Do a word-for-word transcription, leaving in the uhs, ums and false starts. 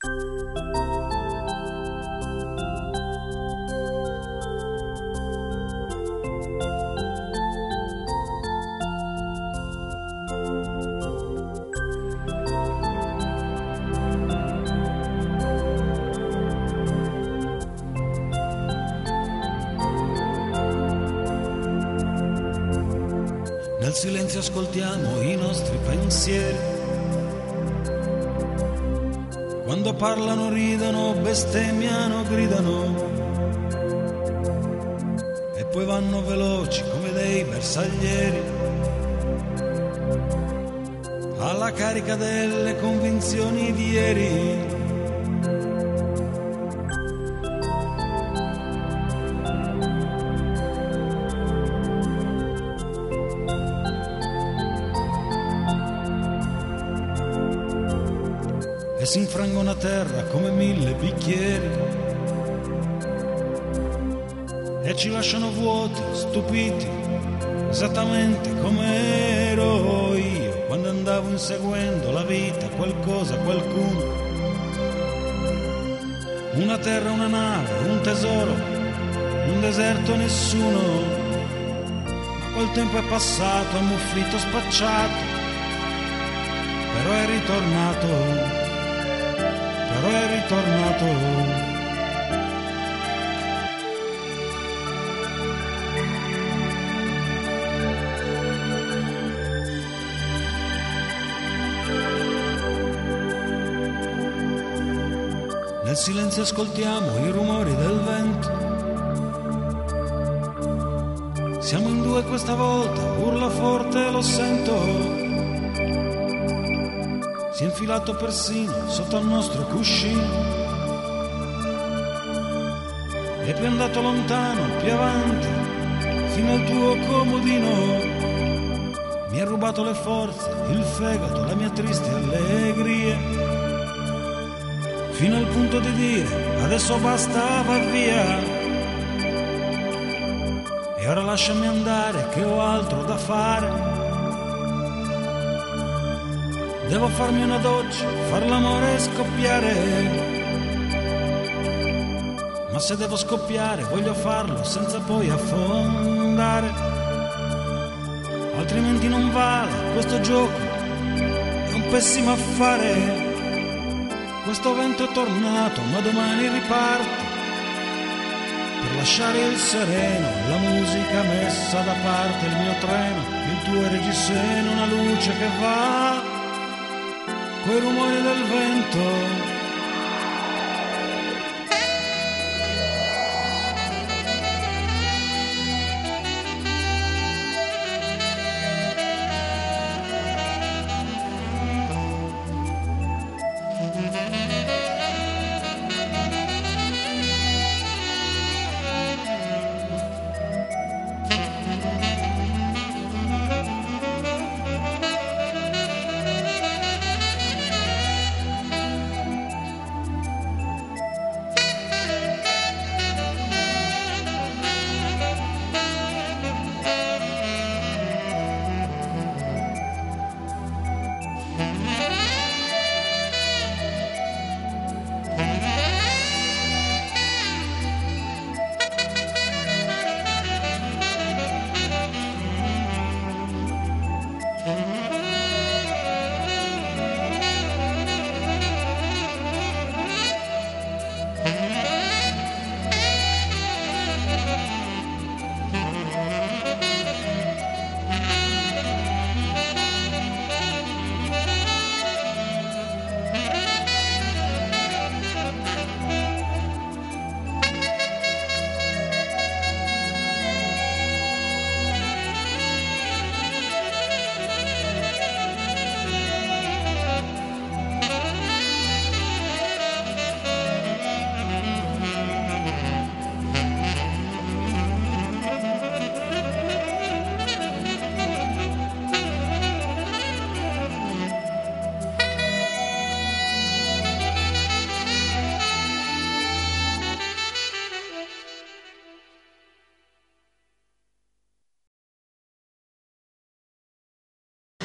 Nel silenzio ascoltiamo i nostri pensieri. Quando parlano ridono, bestemmiano, gridano. E poi vanno veloci come dei bersaglieri, alla carica delle convinzioni di ieri. E si infrangono a terra come mille bicchieri e ci lasciano vuoti, stupiti, esattamente come ero io quando andavo inseguendo la vita, qualcosa, qualcuno, una terra, una nave, un tesoro, un deserto, nessuno. Ma quel tempo è passato, ammuffito, spacciato, però è ritornato. Però è ritornato. Nel silenzio ascoltiamo i rumori del vento. Siamo in due questa volta, urla forte, lo sento. Si è infilato persino sotto al nostro cuscino e poi è andato lontano, più avanti, fino al tuo comodino. Mi ha rubato le forze, il fegato, la mia triste allegria, fino al punto di dire adesso basta, va via. E ora lasciami andare che ho altro da fare. Devo farmi una doccia, far l'amore e scoppiare. Ma se devo scoppiare voglio farlo senza poi affondare. Altrimenti non vale questo gioco, è un pessimo affare. Questo vento è tornato ma domani riparte, per lasciare il sereno, la musica messa da parte, il mio treno, il tuo reggiseno, una luce che va coi rumori del vento.